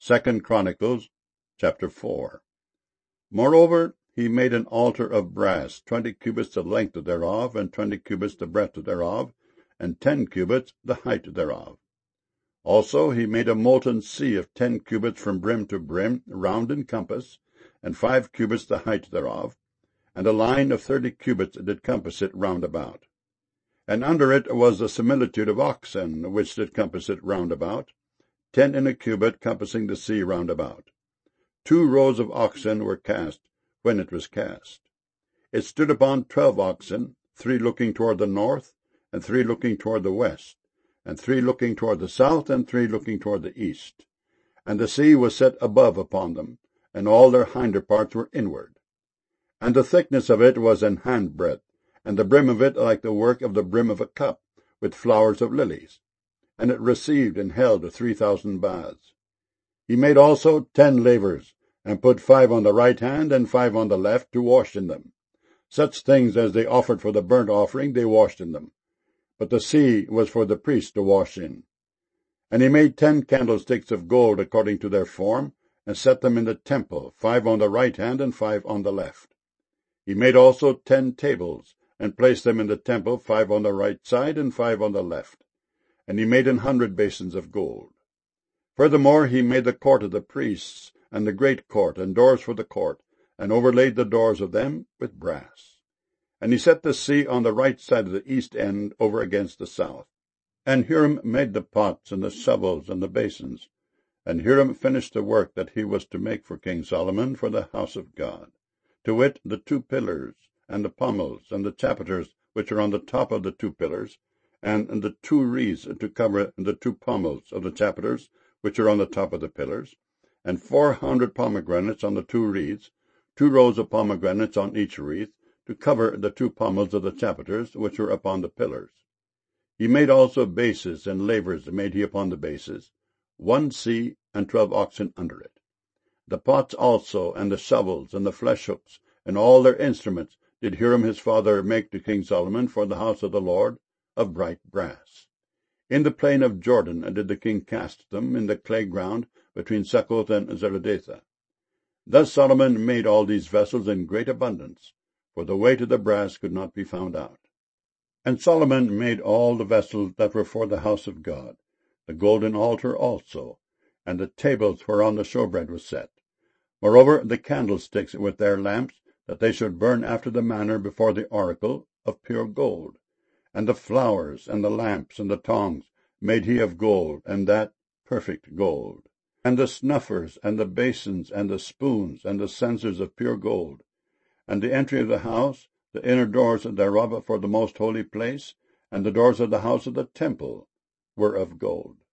2 Chronicles chapter 4. Moreover, he made an altar of brass, 20 cubits the length thereof, and 20 cubits the breadth thereof, and 10 cubits the height thereof. Also he made a molten sea of 10 cubits from brim to brim, round in compass, and 5 cubits the height thereof, and a line of 30 cubits did compass it round about. And under it was the similitude of oxen, which did compass it round about, 10 in a cubit compassing the sea round about. 2 rows of oxen were cast when it was cast. It stood upon 12 oxen, 3 looking toward the north, and 3 looking toward the west, and 3 looking toward the south, and 3 looking toward the east. And the sea was set above upon them, and all their hinder parts were inward. And the thickness of it was an handbreadth, and the brim of it like the work of the brim of a cup, with flowers of lilies. And it received and held 3,000 baths. He made also 10 lavers, and put 5 on the right hand and 5 on the left to wash in them. Such things as they offered for the burnt offering they washed in them. But the sea was for the priests to wash in. And he made 10 candlesticks of gold according to their form, and set them in the temple, 5 on the right hand and 5 on the left. He made also 10 tables, and placed them in the temple, 5 on the right side and 5 on the left. And he made 100 basins of gold. Furthermore he made the court of the priests, and the great court, and doors for the court, and overlaid the doors of them with brass. And he set the sea on the right side of the east end over against the south. And Hiram made the pots, and the shovels, and the basins. And Hiram finished the work that he was to make for King Solomon for the house of God, to wit, the 2 pillars, and the pommels, and the chapiters which are on the top of the 2 pillars, and the 2 wreaths to cover the 2 pommels of the chapiters which are on the top of the pillars, and 400 pomegranates on the 2 wreaths, 2 rows of pomegranates on each wreath, to cover the 2 pommels of the chapiters which were upon the pillars. He made also bases, and lavers made he upon the bases, 1 sea, and 12 oxen under it. The pots also, and the shovels, and the flesh hooks, and all their instruments, did Hiram his father make to King Solomon for the house of the Lord, of bright brass. In the plain of Jordan did the king cast them, in the clay ground between Succoth and Zeredath. Thus Solomon made all these vessels in great abundance, for the weight of the brass could not be found out. And Solomon made all the vessels that were for the house of God, the golden altar also, and the tables whereon the showbread was set. Moreover, the candlesticks with their lamps, that they should burn after the manner before the oracle, of pure gold. And the flowers, and the lamps, and the tongs, made he of gold, and that perfect gold. And the snuffers, and the basins, and the spoons, and the censers of pure gold. And the entry of the house, the inner doors thereof for the most holy place, and the doors of the house of the temple, were of gold.